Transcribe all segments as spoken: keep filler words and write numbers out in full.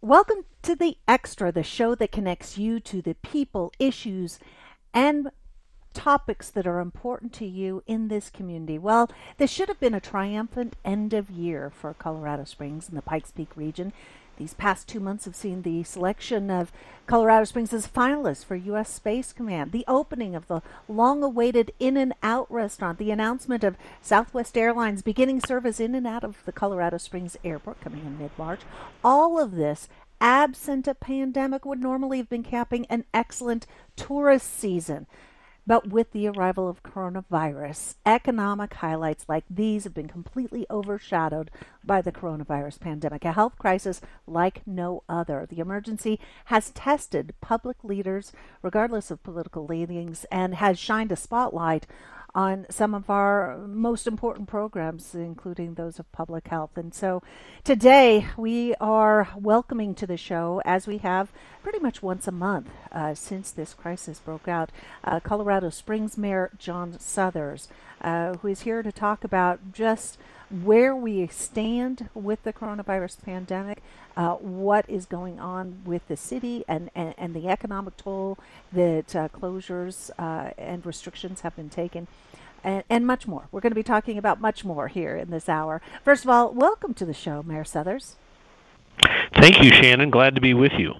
Welcome to The Extra, the show that connects you to the people, issues, and topics that are important to you in this community. Well, this should have been a triumphant end of year for Colorado Springs and the Pikes Peak region. These past two months have seen the selection of Colorado Springs as finalists for U S Space Command, the opening of the long-awaited In-N-Out restaurant, the announcement of Southwest Airlines beginning service in and out of the Colorado Springs airport coming in mid-March. All of this, absent a pandemic, would normally have been capping an excellent tourist season. But with the arrival of coronavirus, economic highlights like these have been completely overshadowed by the coronavirus pandemic, a health crisis like no other. The emergency has tested public leaders, regardless of political leanings, and has shined a spotlight on some of our most important programs, including those of public health. And so today we are welcoming to the show, as we have pretty much once a month uh, since this crisis broke out, uh, Colorado Springs Mayor John Suthers, uh, who is here to talk about just where we stand with the coronavirus pandemic, uh, what is going on with the city, and, and, and the economic toll that uh, closures uh, and restrictions have been taken. And, and much more. We're going to be talking about much more here in this hour. First of all, welcome to the show, Mayor Suthers. Thank you, Shannon. Glad to be with you.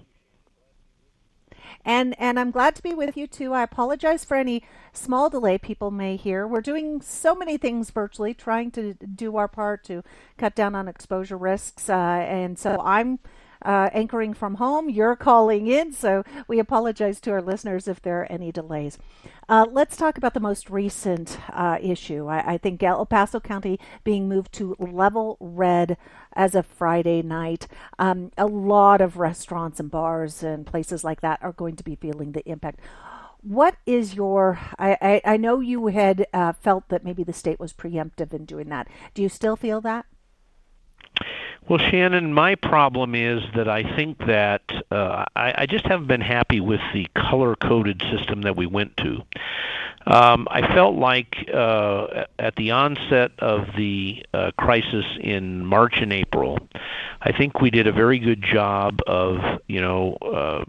And and I'm glad to be with you, too. I apologize for any small delay people may hear. We're doing so many things virtually, trying to do our part to cut down on exposure risks. Uh, and so I'm Uh, anchoring from home. You're calling in, so we apologize to our listeners if there are any delays. Uh, let's talk about the most recent uh, issue. I, I think El Paso County being moved to level red as of Friday night. Um, a lot of restaurants and bars and places like that are going to be feeling the impact. What is your, I, I, I know you had uh, felt that maybe the state was preemptive in doing that. Do you still feel that? Well, Shannon, my problem is that I think that uh, I, I just haven't been happy with the color-coded system that we went to. Um, I felt like uh, at the onset of the uh, crisis in March and April, I think we did a very good job of, you know, uh,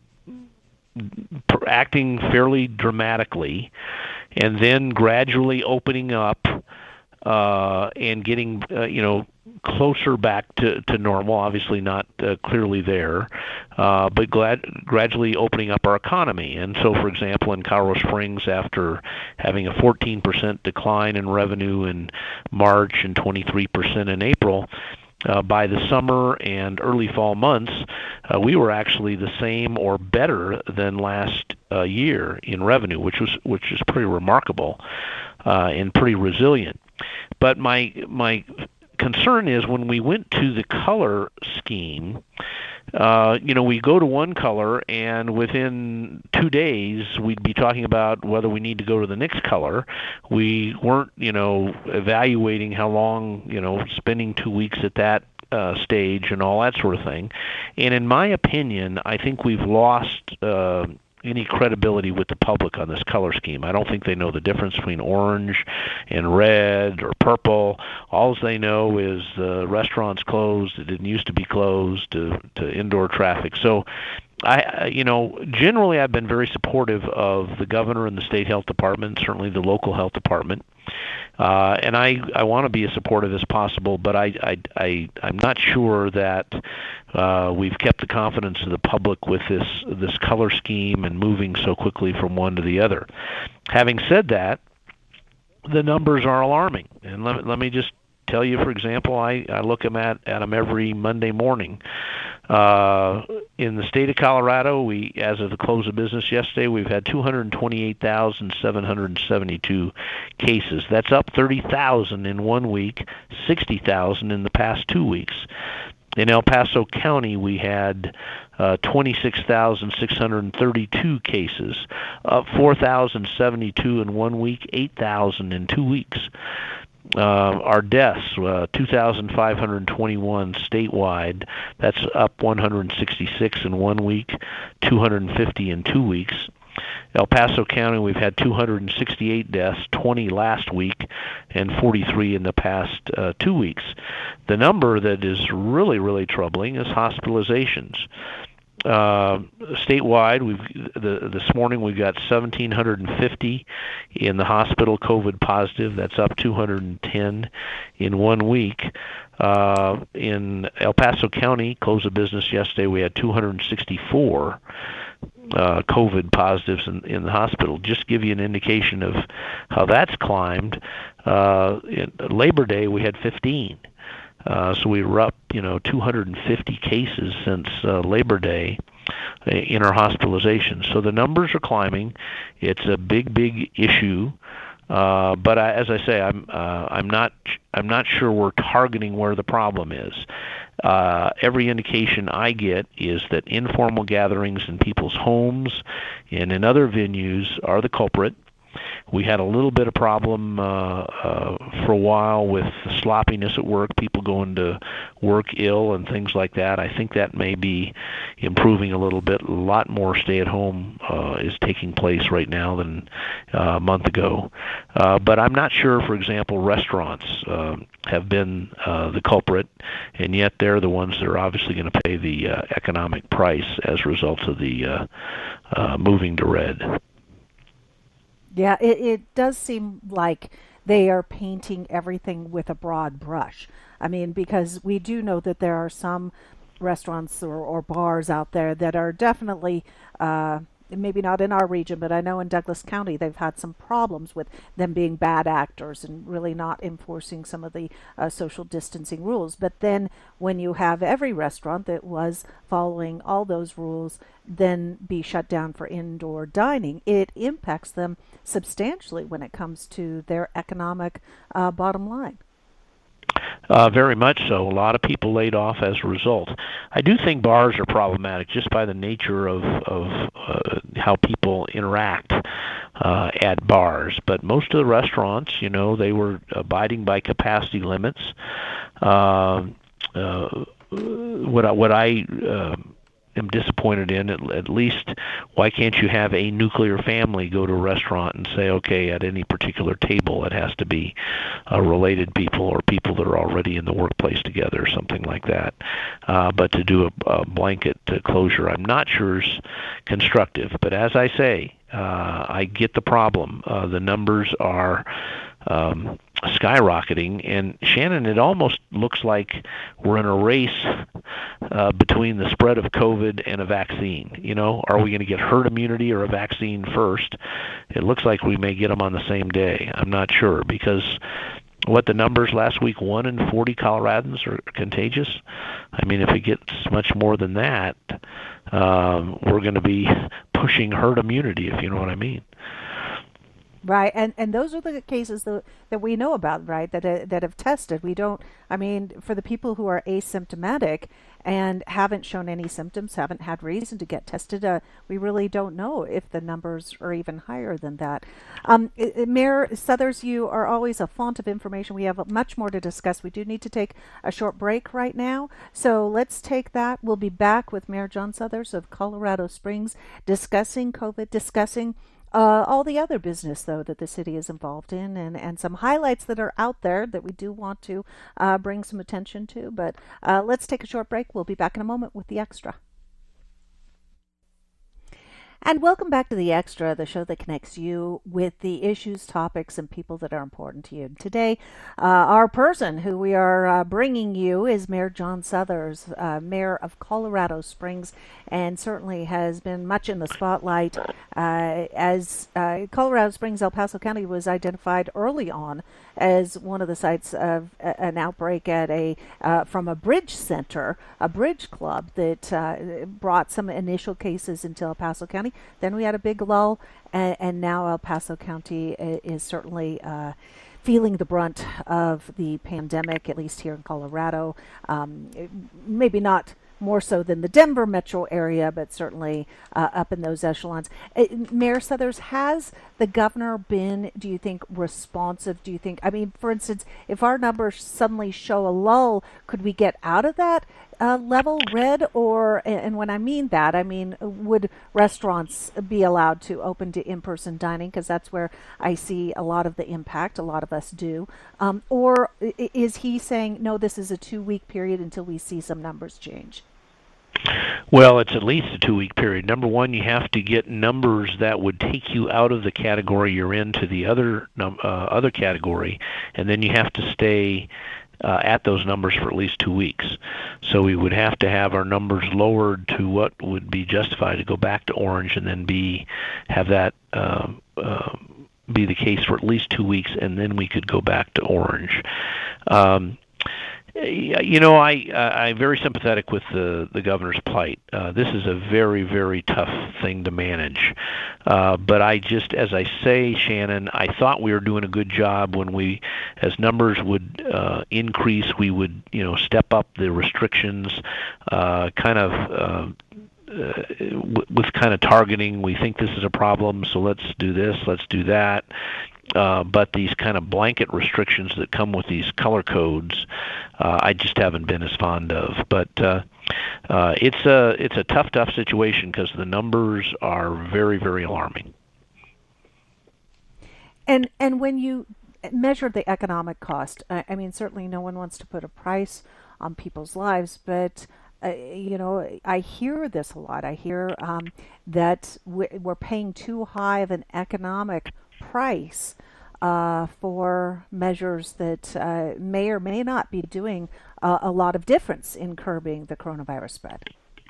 acting fairly dramatically and then gradually opening up uh, and getting, uh, you know, closer back to, to normal, obviously not uh, clearly there, uh, but glad, gradually opening up our economy. And so, for example, in Colorado Springs, after having a fourteen percent decline in revenue in March and twenty-three percent in April, uh, by the summer and early fall months, uh, we were actually the same or better than last uh, year in revenue, which was which is pretty remarkable uh, and pretty resilient. But my my concern is when we went to the color scheme, uh, you know, we go to one color and within two days we'd be talking about whether we need to go to the next color. We weren't, you know, evaluating how long, you know, spending two weeks at that uh, stage and all that sort of thing. And in my opinion, I think we've lost uh, any credibility with the public on this color scheme. I don't think they know the difference between orange and red or purple. All they know is the restaurant's closed. It didn't used to be closed to, to indoor traffic. So, I, you know, generally I've been very supportive of the governor and the state health department, certainly the local health department. Uh, and I, I want to be as supportive as possible, but I, I, I, I'm not sure that uh, we've kept the confidence of the public with this this color scheme and moving so quickly from one to the other. Having said that, the numbers are alarming. And let, let me just tell you, for example, I, I look them at, at them every Monday morning. Uh, in the state of Colorado, we, as of the close of business yesterday, we've had two hundred twenty-eight thousand seven hundred seventy-two cases. That's up thirty thousand in one week, sixty thousand in the past two weeks. In El Paso County, we had uh, twenty-six thousand six hundred thirty-two cases, up four thousand seventy-two in one week, eight thousand in two weeks. Uh, our deaths, uh, two thousand five hundred twenty-one statewide. That's up one hundred sixty-six in one week, two hundred fifty in two weeks. El Paso County, we've had two hundred sixty-eight deaths, twenty last week, and forty-three in the past uh, two weeks. The number that is really, really troubling is hospitalizations. Uh, statewide, we've the, this morning we've got one thousand seven hundred fifty in the hospital COVID positive. That's up two hundred ten in one week. Uh, in El Paso County, close of business yesterday, we had two hundred sixty-four uh, COVID positives in, in the hospital. Just to give you an indication of how that's climbed, uh, in Labor Day we had fifteen. Uh, so we were up, you know, two hundred fifty cases since uh, Labor Day in our hospitalizations. So the numbers are climbing. It's a big, big issue. Uh, but I, as I say, I'm uh, I'm not I'm not sure we're targeting where the problem is. Uh, every indication I get is that informal gatherings in people's homes and in other venues are the culprit. We had a little bit of problem uh, uh, for a while with sloppiness at work, people going to work ill and things like that. I think that may be improving a little bit. A lot more stay-at-home uh, is taking place right now than uh, a month ago. Uh, but I'm not sure, for example, restaurants uh, have been uh, the culprit, and yet they're the ones that are obviously going to pay the uh, economic price as a result of the uh, uh, moving to red. Yeah, it, it does seem like they are painting everything with a broad brush. I mean, because we do know that there are some restaurants or, or bars out there that are definitely, uh, maybe not in our region, but I know in Douglas County they've had some problems with them being bad actors and really not enforcing some of the uh, social distancing rules. But then when you have every restaurant that was following all those rules then be shut down for indoor dining, it impacts them substantially when it comes to their economic uh, bottom line. Uh, very much so. A lot of people laid off as a result. I do think bars are problematic just by the nature of, of uh, how people interact uh, at bars. But most of the restaurants, you know, they were abiding by capacity limits. Uh, uh, what I, what I uh, am disappointed in, at, at least, why can't you have a nuclear family go to a restaurant and say, okay, at any particular table it has to be uh, related people or people that are already in the workplace together or something like that. Uh, but to do a, a blanket uh, closure, I'm not sure is constructive. But as I say, uh, I get the problem. Uh, the numbers are um, skyrocketing, and Shannon, it almost looks like we're in a race uh, between the spread of COVID and a vaccine. You know, are we going to get herd immunity or a vaccine first? It looks like we may get them on the same day. I'm not sure, because what the numbers last week, one in forty Coloradans are contagious. I mean, if it gets much more than that, um, we're going to be pushing herd immunity, if you know what I mean. Right, and and those are the cases that, that we know about, right, that uh, that have tested. We don't, I mean, for the people who are asymptomatic and haven't shown any symptoms, haven't had reason to get tested, uh, we really don't know if the numbers are even higher than that. Um, uh, Mayor Suthers, you are always a font of information. We have much more to discuss. We do need to take a short break right now, so let's take that. We'll be back with Mayor John Suthers of Colorado Springs discussing COVID, discussing Uh, all the other business, though, that the city is involved in, and, and some highlights that are out there that we do want to uh, bring some attention to. But uh, let's take a short break. We'll be back in a moment with the Extra. And welcome back to The Extra, the show that connects you with the issues, topics, and people that are important to you. Today, uh, our person who we are uh, bringing you is Mayor John Suthers, uh, Mayor of Colorado Springs, and certainly has been much in the spotlight uh, as uh, Colorado Springs, El Paso County was identified early on as one of the sites of uh, an outbreak at a uh, from a bridge center, a bridge club that uh, brought some initial cases into El Paso County. Then we had a big lull, and, and now El Paso County is certainly uh, feeling the brunt of the pandemic, at least here in Colorado. Um, maybe not more so than the Denver metro area, but certainly uh, up in those echelons. Uh, Mayor Suthers, has the governor been, do you think, responsive? Do you think, I mean, for instance, if our numbers suddenly show a lull, could we get out of that uh, level red, or and when I mean that, I mean would restaurants be allowed to open to in-person dining? Because that's where I see a lot of the impact. A lot of us do. Um, or is he saying no? This is a two-week period until we see some numbers change. Well, it's at least a two-week period. Number one, you have to get numbers that would take you out of the category you're in to the other num- uh, other category, and then you have to stay uh, at those numbers for at least two weeks. So we would have to have our numbers lowered to what would be justified to go back to orange, and then be have that uh, uh, be the case for at least two weeks, and then we could go back to orange. Um, You know, I I'm very sympathetic with the the governor's plight. Uh, this is a very very tough thing to manage, uh, but I just, as I say, Shannon, I thought we were doing a good job when we, as numbers would uh, increase, we would you know step up the restrictions, uh, kind of. Uh, Uh, with kind of targeting, we think this is a problem, so let's do this, let's do that. Uh, but these kind of blanket restrictions that come with these color codes, uh, I just haven't been as fond of. But uh, uh, it's a it's a tough, tough situation because the numbers are very, very alarming. And and when you measure the economic cost, I, I mean, certainly no one wants to put a price on people's lives, but uh, you know, I hear this a lot. I hear um, that we're paying too high of an economic price uh, for measures that uh, may or may not be doing uh, a lot of difference in curbing the coronavirus spread.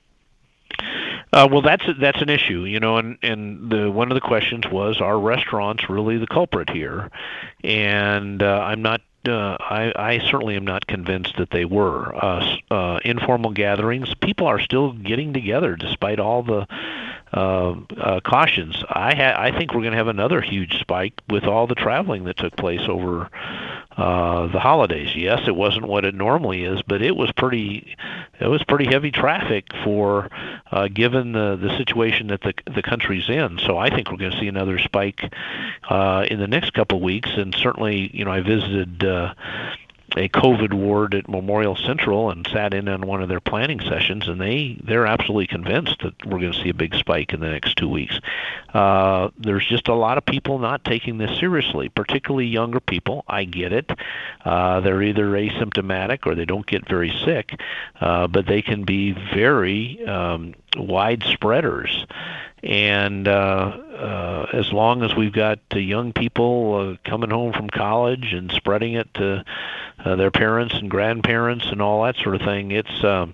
Uh, well, that's that's an issue, you know, and and the one of the questions was, are restaurants really the culprit here? And uh, I'm not. Uh, I, I certainly am not convinced that they were. Uh, uh, informal gatherings, people are still getting together despite all the uh, uh, cautions. I ha- I think we're going to have another huge spike with all the traveling that took place over uh, the holidays. Yes, it wasn't what it normally is, but it was pretty. It was pretty heavy traffic for uh, given the the situation that the the country's in. So I think we're going to see another spike uh, in the next couple of weeks. And certainly, you know, I visited uh, a COVID ward at Memorial Central and sat in on one of their planning sessions, and they they're absolutely convinced that we're going to see a big spike in the next two weeks. Uh, there's just a lot of people not taking this seriously, particularly younger people. I get it. Uh, they're either asymptomatic or they don't get very sick, uh, but they can be very um, wide spreaders. And uh, uh, as long as we've got uh, young people uh, coming home from college and spreading it to uh, their parents and grandparents and all that sort of thing, it's um,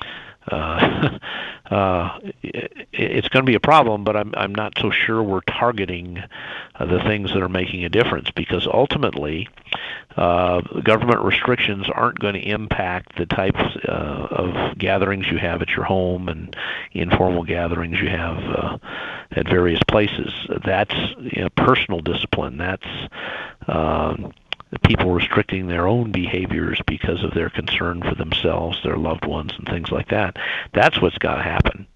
uh, uh, it, it's going to be a problem. But I'm I'm not so sure we're targeting uh, the things that are making a difference, because ultimately uh, government restrictions aren't going to impact the types uh, of gatherings you have at your home and informal gatherings you have uh, at various places. That's you know, personal discipline. That's um, people restricting their own behaviors because of their concern for themselves, their loved ones, and things like that. That's what's got to happen.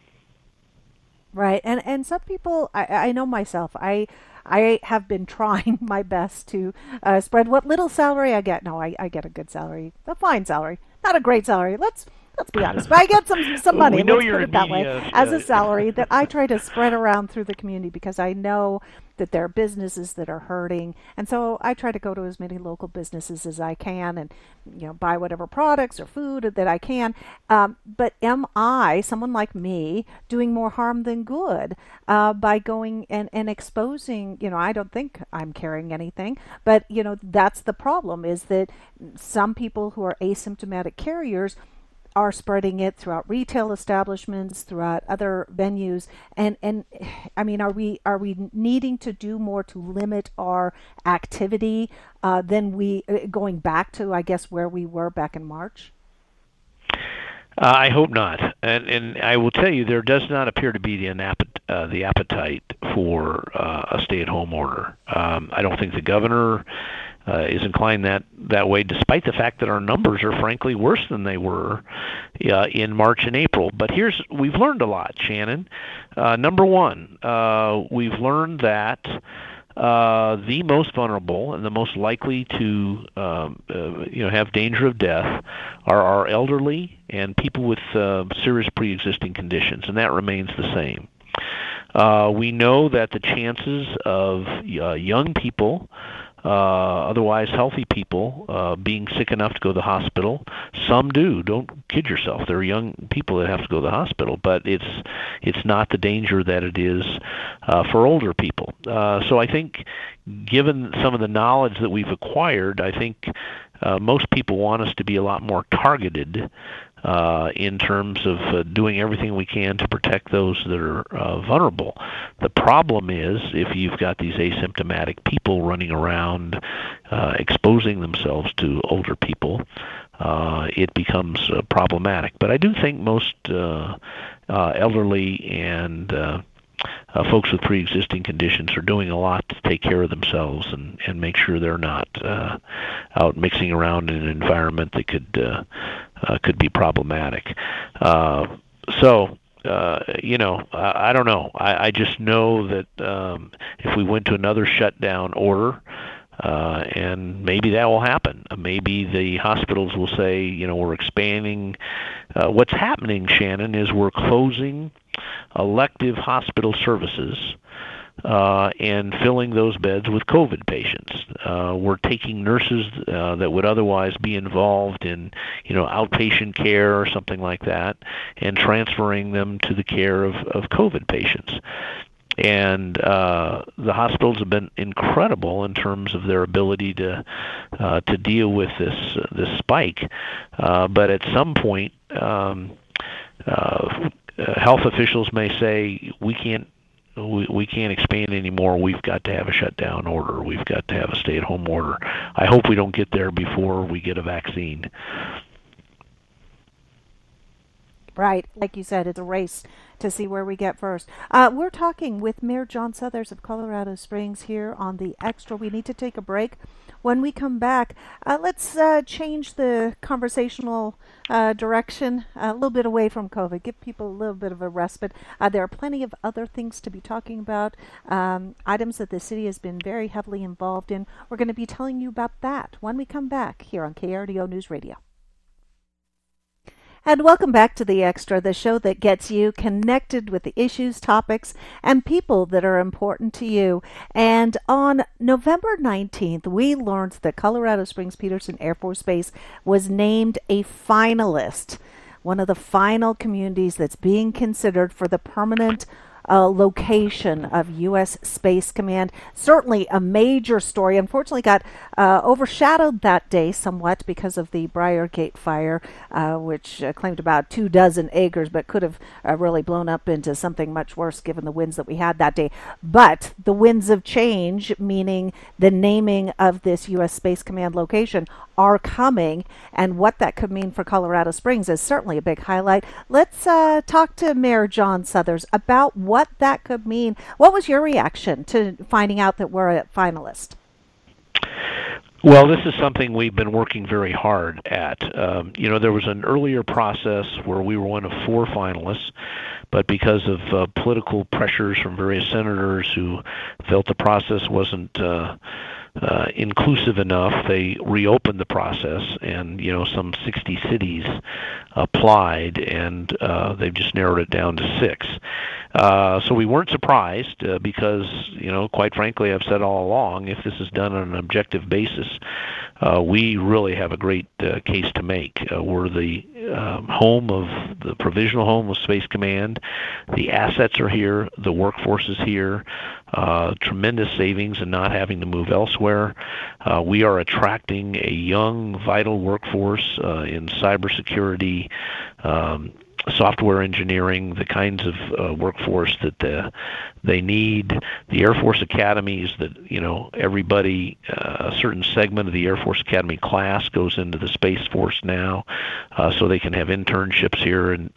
Right, and and some people, I, I know myself, I I have been trying my best to uh, spread what little salary I get. No, I, I get a good salary, a fine salary, not a great salary. Let's let's be honest, but I get some some money. We know let's you're put it that way, uh, as a salary that I try to spread around through the community, because I know that there are businesses that are hurting, and so I try to go to as many local businesses as I can, and you know buy whatever products or food that I can. Um, but am I, someone like me, doing more harm than good uh, by going and, and exposing? You know, I don't think I'm carrying anything, but you know that's the problem, is that some people who are asymptomatic carriers are spreading it throughout retail establishments, throughout other venues, and and I mean, are we are we needing to do more to limit our activity uh, than we uh, going back to, I guess, where we were back in March? Uh, I hope not, and and I will tell you, there does not appear to be the appet- uh, the appetite for uh, a stay-at-home order. Um, I don't think the governor uh, is inclined that that way, despite the fact that our numbers are frankly worse than they were uh, in March and April. But here's we've learned a lot, Shannon. Uh, number one, uh, we've learned that uh, the most vulnerable and the most likely to um, uh, you know have danger of death are our elderly and people with uh, serious pre-existing conditions, and that remains the same. Uh, we know that the chances of uh, young people, uh, otherwise healthy people, uh, being sick enough to go to the hospital, some do. Don't kid yourself. There are young people that have to go to the hospital, but it's it's not the danger that it is uh, for older people. Uh, so I think, given some of the knowledge that we've acquired, I think uh, most people want us to be a lot more targeted Uh, in terms of uh, doing everything we can to protect those that are uh, vulnerable. The problem is if you've got these asymptomatic people running around uh, exposing themselves to older people, uh, it becomes uh, problematic. But I do think most uh, uh, elderly and uh, Uh, folks with pre-existing conditions are doing a lot to take care of themselves and, and make sure they're not uh, out mixing around in an environment that could uh, uh, could be problematic. Uh, so, uh, you know, I, I don't know. I, I just know that um, if we went to another shutdown order, Uh, and maybe that will happen. Maybe the hospitals will say, you know, we're expanding. Uh, what's happening, Shannon, is we're closing elective hospital services uh, and filling those beds with COVID patients. Uh, we're taking nurses uh, that would otherwise be involved in, you know, outpatient care or something like that, and transferring them to the care of, of COVID patients. And uh, the hospitals have been incredible in terms of their ability to uh, to deal with this uh, this spike. Uh, but at some point, um, uh, health officials may say we can't we, we can't expand anymore. We've got to have a shutdown order. We've got to have a stay-at-home order. I hope we don't get there before we get a vaccine. Right. Like you said, it's a race to see where we get first. Uh, we're talking with Mayor John Suthers of Colorado Springs here on the Extra. We need to take a break. When we come back, uh, let's uh, change the conversational uh, direction a little bit away from COVID, give people a little bit of a respite. Uh, there are plenty of other things to be talking about, um, items that the city has been very heavily involved in. We're going to be telling you about that when we come back here on K R D O News Radio. And welcome back to The Extra, the show that gets you connected with the issues, topics, and people that are important to you. And on November nineteenth, we learned that Colorado Springs Peterson Air Force Base was named a finalist, one of the final communities that's being considered for the permanent Uh, location of U S Space Command. Certainly a major story. Unfortunately got uh, overshadowed that day somewhat because of the Briargate fire, uh, which uh, claimed about two dozen acres, but could have uh, really blown up into something much worse given the winds that we had that day. But the winds of change, meaning the naming of this U S Space Command location, are coming, and what that could mean for Colorado Springs is certainly a big highlight. Let's uh, talk to Mayor John Suthers about what that could mean. What was your reaction to finding out that we're a finalist? Well, this is something we've been working very hard at. Um, you know, there was an earlier process where we were one of four finalists, but because of uh, political pressures from various senators who felt the process wasn't uh, uh, inclusive enough, they reopened the process, and you know, some sixty cities applied, and uh, they've just narrowed it down to six. Uh, so we weren't surprised uh, because, you know, quite frankly, I've said all along, if this is done on an objective basis, uh, we really have a great uh, case to make. Uh, we're the um, home of the provisional home of Space Command. The assets are here. The workforce is here. Uh, tremendous savings in not having to move elsewhere. Uh, we are attracting a young, vital workforce uh, in cybersecurity, um, software engineering, the kinds of uh, workforce that the, they need. The Air Force academies that, you know, everybody, uh, a certain segment of the Air Force Academy class goes into the Space Force now, uh, so they can have internships here and at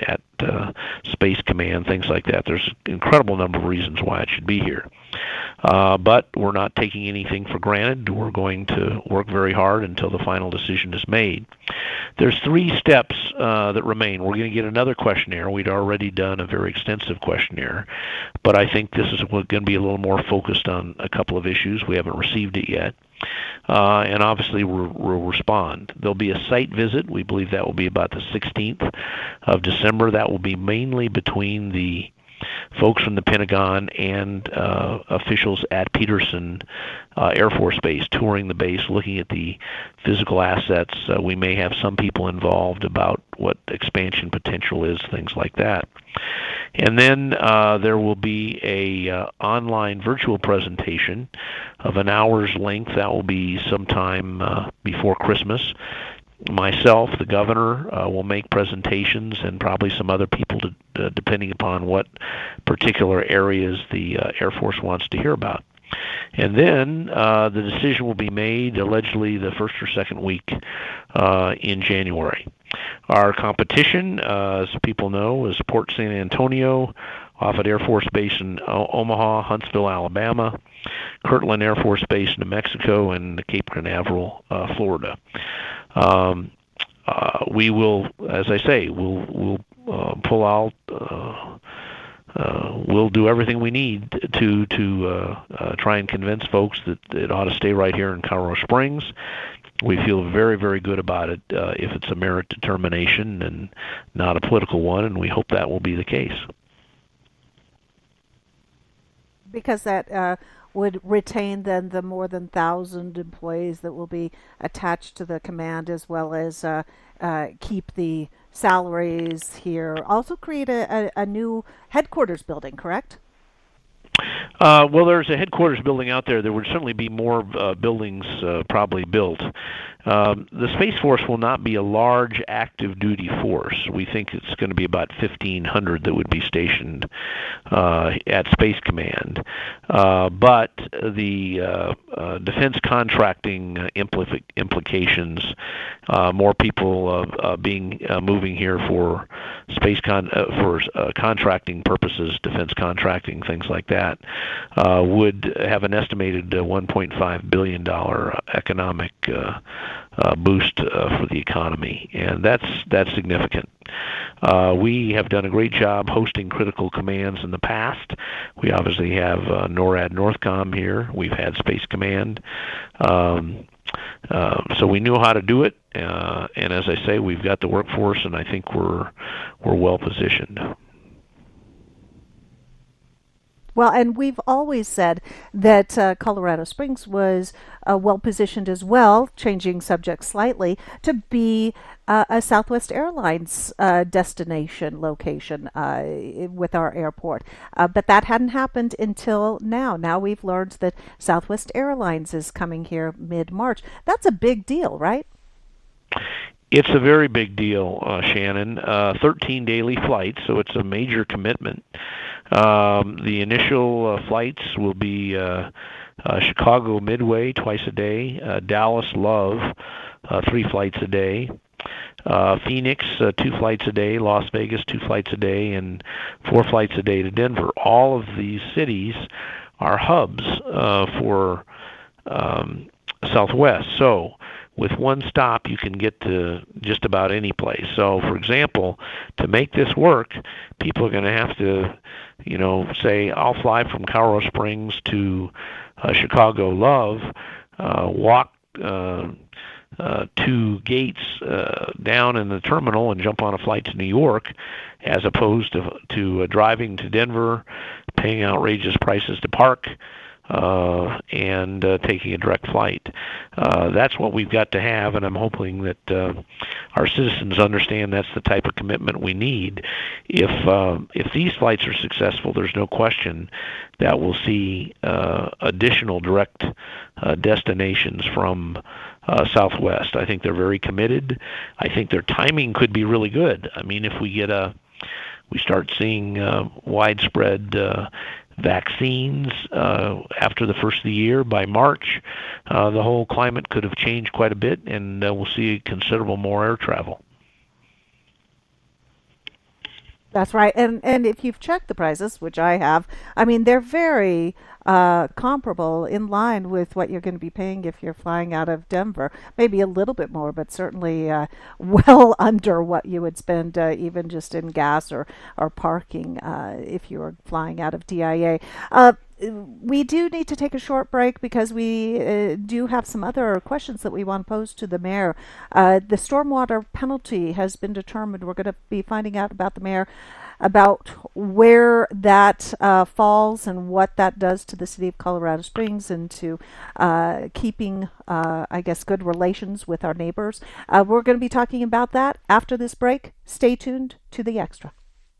uh, Space Command, things like that. There's an incredible number of reasons why it should be here. Uh, but we're not taking anything for granted. We're going to work very hard until the final decision is made. There's three steps uh, that remain. We're going to get another questionnaire. We'd already done a very extensive questionnaire, but I think this is going to be a little more focused on a couple of issues. We haven't received it yet. Uh, and obviously we'll, we'll respond. There'll be a site visit. We believe that will be about the sixteenth of December. That will be mainly between the folks from the Pentagon and uh, officials at Peterson uh, Air Force Base, touring the base, looking at the physical assets. Uh, we may have some people involved about what expansion potential is, things like that. And then uh, there will be a uh, online virtual presentation of an hour's length. That will be sometime uh, before Christmas. Myself, the governor, uh, will make presentations, and probably some other people, to, uh, depending upon what particular areas the uh, Air Force wants to hear about. And then uh, the decision will be made allegedly the first or second week uh, in January. Our competition, uh, as people know, is Port San Antonio, Offutt Air Force Base in o- Omaha, Huntsville, Alabama, Kirtland Air Force Base, New Mexico, and Cape Canaveral, uh, Florida. Um, uh, we will, as I say, we'll we'll uh, pull out. Uh, uh, we'll do everything we need to to uh, uh, try and convince folks that it ought to stay right here in Colorado Springs. We feel very, very good about it uh, if it's a merit determination and not a political one, and we hope that will be the case. Because that uh, would retain then the more than thousand employees that will be attached to the command, as well as uh, uh, keep the salaries here. Also create a, a, a new headquarters building, correct? Uh, well, there's a headquarters building out there. There would certainly be more uh, buildings uh, probably built. Um, the Space Force will not be a large active duty force. We think it's going to be about fifteen hundred that would be stationed uh, at Space Command. Uh, but the uh, uh, defense contracting uh, impl- implications, uh, more people uh, uh, being uh, moving here for space con- uh, for uh, contracting purposes, defense contracting, things like that, uh, would have an estimated uh, one point five billion dollars economic uh, uh, boost uh, for the economy, and that's that's significant. Uh, we have done a great job hosting critical commands in the past. We obviously have uh, NORAD Northcom here. We've had Space Command. Um, uh, so we knew how to do it, uh, and as I say, we've got the workforce, and I think we're we're well positioned. Well, and we've always said that uh, Colorado Springs was uh, well positioned as well, changing subjects slightly, to be uh, a Southwest Airlines uh, destination location uh, with our airport. Uh, but that hadn't happened until now. Now we've learned that Southwest Airlines is coming here mid-March. That's a big deal, right? It's a very big deal, uh, Shannon. Uh, thirteen daily flights, so it's a major commitment. Um, the initial uh, flights will be uh, uh, Chicago Midway twice a day, uh, Dallas Love uh, three flights a day, uh, Phoenix uh, two flights a day, Las Vegas two flights a day, and four flights a day to Denver. All of these cities are hubs uh, for um, Southwest. So with one stop, you can get to just about any place. So, for example, to make this work, people are going to have to, you know, say, I'll fly from Colorado Springs to uh, Chicago Love, uh, walk uh, uh, two gates uh, down in the terminal and jump on a flight to New York, as opposed to, to uh, driving to Denver, paying outrageous prices to park, Uh, and uh, taking a direct flight. Uh, that's what we've got to have, and I'm hoping that uh, our citizens understand that's the type of commitment we need. If uh, if these flights are successful, there's no question that we'll see uh, additional direct uh, destinations from uh, Southwest. I think they're very committed. I think their timing could be really good. I mean, if we get a we start seeing uh, widespread uh, vaccines uh, after the first of the year, by March, uh, the whole climate could have changed quite a bit, and uh, we'll see considerable more air travel. That's right. And and if you've checked the prices, which I have, I mean they're very uh, comparable, in line with what you're going to be paying if you're flying out of Denver. Maybe a little bit more, but certainly uh, well under what you would spend uh, even just in gas or or parking uh, if you were flying out of D I A. Uh, we do need to take a short break because we uh, do have some other questions that we want to pose to the mayor. Uh, the stormwater penalty has been determined. We're going to be finding out about the mayor, about where that uh, falls and what that does to the city of Colorado Springs and to uh, keeping, uh, I guess, good relations with our neighbors. Uh, we're going to be talking about that after this break. Stay tuned to The Extra.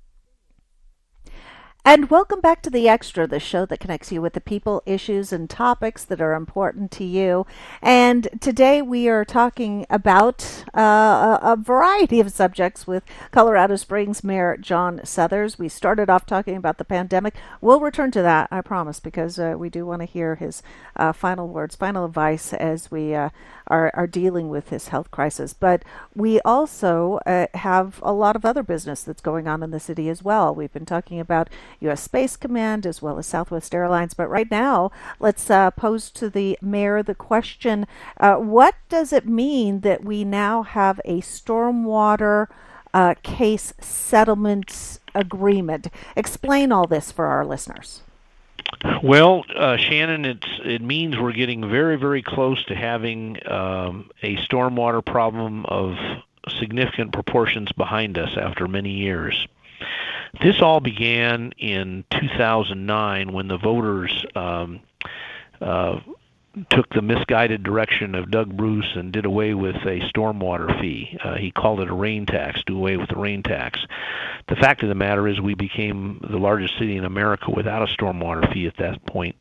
And welcome back to The Extra, the show that connects you with the people, issues, and topics that are important to you. And today we are talking about uh, a variety of subjects with Colorado Springs Mayor John Suthers. We started off talking about the pandemic. We'll return to that, I promise, because uh, we do want to hear his uh, final words, final advice as we uh, are, are dealing with this health crisis. But we also uh, have a lot of other business that's going on in the city as well. We've been talking about U S Space Command as well as Southwest Airlines. But right now, let's uh, pose to the mayor the question, uh, what does it mean that we now have a stormwater uh, case settlement agreement? Explain all this for our listeners. Well, uh, Shannon, it's, it means we're getting very, very close to having um, a stormwater problem of significant proportions behind us after many years. This all began in two thousand nine when the voters um, uh, took the misguided direction of Doug Bruce and did away with a stormwater fee. Uh, he called it a rain tax, do away with the rain tax. The fact of the matter is we became the largest city in America without a stormwater fee at that point.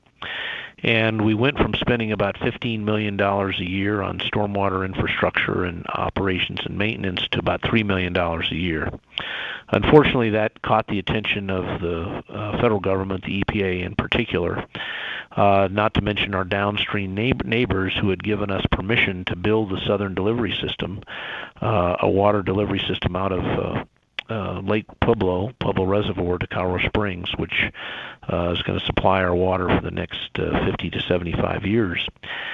And we went from spending about fifteen million dollars a year on stormwater infrastructure and operations and maintenance to about three million dollars a year. Unfortunately, that caught the attention of the uh, federal government, the E P A in particular, uh, not to mention our downstream neighbor- neighbors who had given us permission to build the Southern Delivery System, uh, a water delivery system out of uh, uh, Lake Pueblo, Pueblo Reservoir to Colorado Springs, which uh, is going to supply our water for the next uh, fifty to seventy-five years.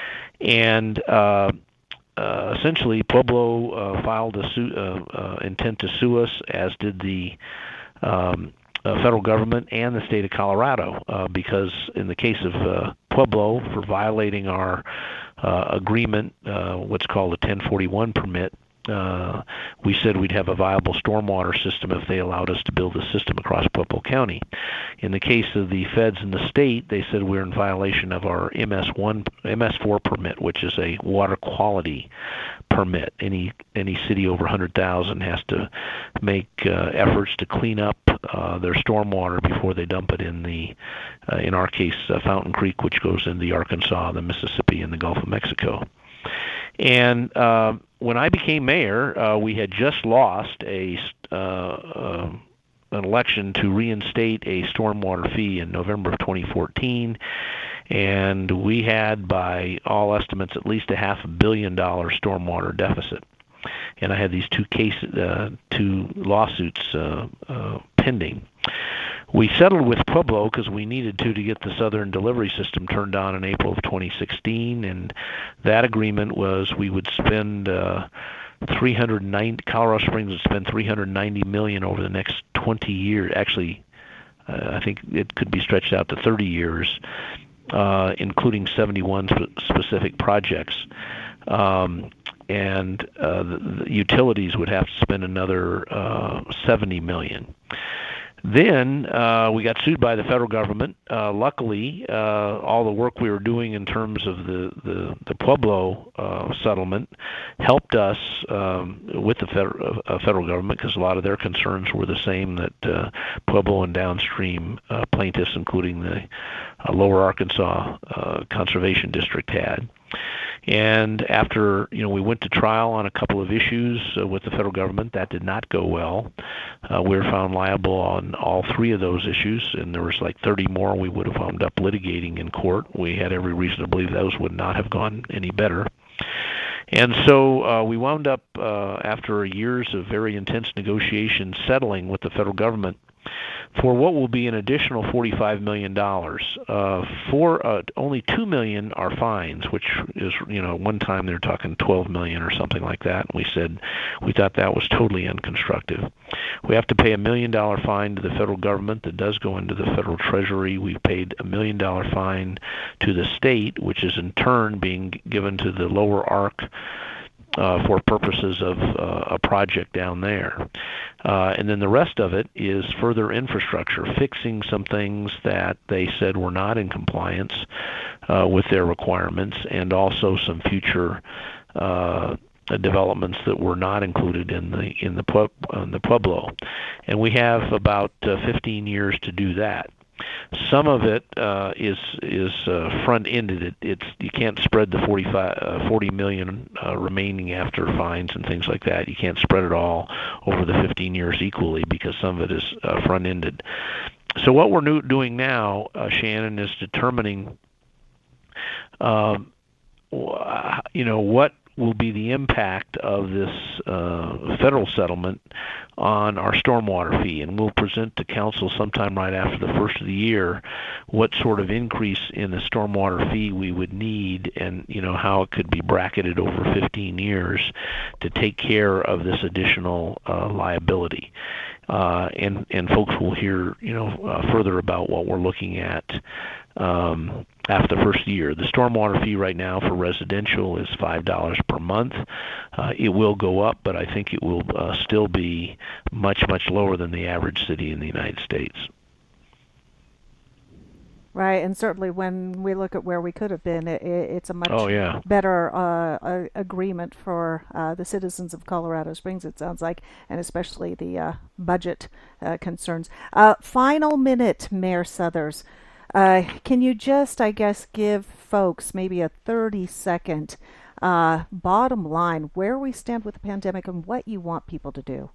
And uh, Uh, essentially, Pueblo uh, filed a su- uh, uh, intent to sue us, as did the um, uh, federal government and the state of Colorado, uh, because in the case of uh, Pueblo, for violating our uh, agreement, uh, what's called a ten forty-one permit, uh, we said we'd have a viable stormwater system if they allowed us to build a system across Pueblo County. In the case of the feds in the state, they said we're in violation of our M S one, M S four permit, which is a water quality permit. Any any city over one hundred thousand has to make uh, efforts to clean up uh, their stormwater before they dump it in the, uh, in our case, uh, Fountain Creek, which goes into the Arkansas, the Mississippi, and the Gulf of Mexico. And uh, when I became mayor, uh, we had just lost a uh, uh, an election to reinstate a stormwater fee in November of twenty fourteen, and we had, by all estimates, at least a half a billion dollar stormwater deficit. And I had these two cases, uh, two lawsuits uh, uh, pending. We settled with Pueblo because we needed to to get the Southern Delivery System turned on in April of twenty sixteen, and that agreement was we would spend uh, three hundred ninety. Colorado Springs would spend three hundred ninety million dollars over the next twenty years. Actually, uh, I think it could be stretched out to thirty years, uh, including seventy-one sp- specific projects. Um, and uh, the, the utilities would have to spend another uh, seventy million dollars. Then uh, we got sued by the federal government. Uh, luckily, uh, all the work we were doing in terms of the, the, the Pueblo uh, settlement helped us um, with the federal, uh, federal government, because a lot of their concerns were the same that uh, Pueblo and downstream uh, plaintiffs, including the uh, Lower Arkansas uh, Conservation District, had. And after, you know, we went to trial on a couple of issues uh, with the federal government. That did not go well. Uh, we were found liable on all three of those issues, and there was like thirty more we would have wound up litigating in court. We had every reason to believe those would not have gone any better. And so uh, we wound up, uh, after years of very intense negotiations, settling with the federal government for what will be an additional forty-five million dollars. Uh, for uh, only two million dollars are fines, which is, you know, one time they're talking twelve million dollars or something like that. And we said we thought that was totally unconstructive. We have to pay a million dollar fine to the federal government that does go into the federal treasury. We've paid a million dollar fine to the state, which is in turn being given to the lower arc Uh, for purposes of uh, a project down there. Uh, and then the rest of it is further infrastructure, fixing some things that they said were not in compliance uh, with their requirements, and also some future uh, developments that were not included in the in the, in the Pueblo. And we have about uh, fifteen years to do that. Some of it uh, is is uh, front-ended. It, it's you can't spread the forty-five, uh, forty million uh, remaining after fines and things like that. You can't spread it all over the fifteen years equally because some of it is uh, front-ended. So what we're new, doing now, uh, Shannon, is determining, um, you know, what will be the impact of this uh, federal settlement on our stormwater fee, and we'll present to council sometime right after the first of the year what sort of increase in the stormwater fee we would need, and you know how it could be bracketed over fifteen years to take care of this additional uh, liability. Uh, and and folks will hear you know uh, further about what we're looking at um, after the first year. The stormwater fee right now for residential is five dollars per month. Uh, it will go up, but I think it will uh, still be much, much lower than the average city in the United States. Right, and certainly when we look at where we could have been, it, it's a much oh, yeah. better uh, uh, agreement for uh, the citizens of Colorado Springs, it sounds like, and especially the uh, budget uh, concerns. Uh, final minute, Mayor Suthers. Uh, can you just, I guess, give folks maybe a thirty-second uh, bottom line where we stand with the pandemic and what you want people to do?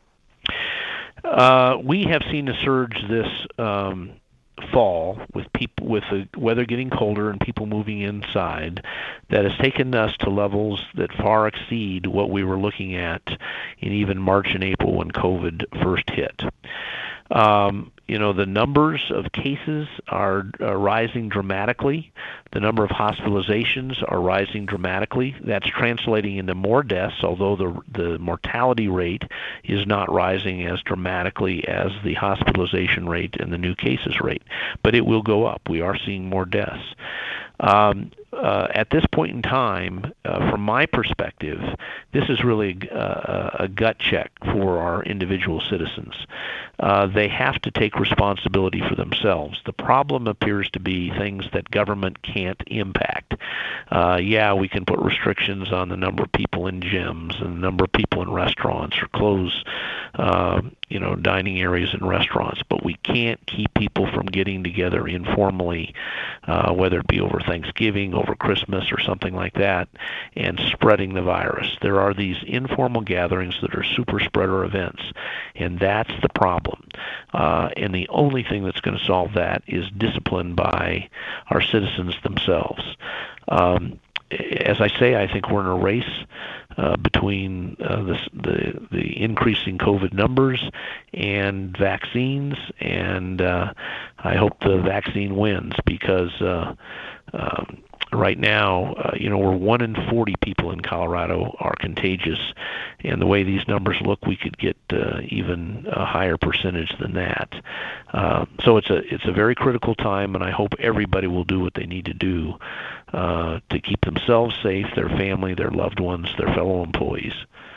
Uh, we have seen a surge this um, fall with people with the weather getting colder and people moving inside that has taken us to levels that far exceed what we were looking at in even March and April when COVID first hit. Um, you know, the numbers of cases are uh, rising dramatically. The number of hospitalizations are rising dramatically. That's translating into more deaths, although the the mortality rate is not rising as dramatically as the hospitalization rate and the new cases rate. But it will go up. We are seeing more deaths. Um, uh, at this point in time, uh, from my perspective, this is really a, a gut check for our individual citizens. Uh, they have to take responsibility for themselves. The problem appears to be things that government can't impact. Uh, yeah, we can put restrictions on the number of people in gyms and the number of people in restaurants, or close, uh, you know, dining areas in restaurants, but we can't keep people from getting together informally, uh, whether it be over Thanksgiving, over Christmas, or something like that, and spreading the virus. There are these informal gatherings that are super spreader events, and that's the problem. Uh, and the only thing that's going to solve that is discipline by our citizens themselves. Um, as I say, I think we're in a race uh, between uh, the, the the increasing COVID numbers and vaccines, and uh, I hope the vaccine wins, because uh, um, right now, uh, you know, we're one in forty people in Colorado are contagious, and the way these numbers look, we could get uh, even a higher percentage than that. Uh, so it's a it's a very critical time, and I hope everybody will do what they need to do uh, to keep themselves safe, their family, their loved ones, their fellow employees.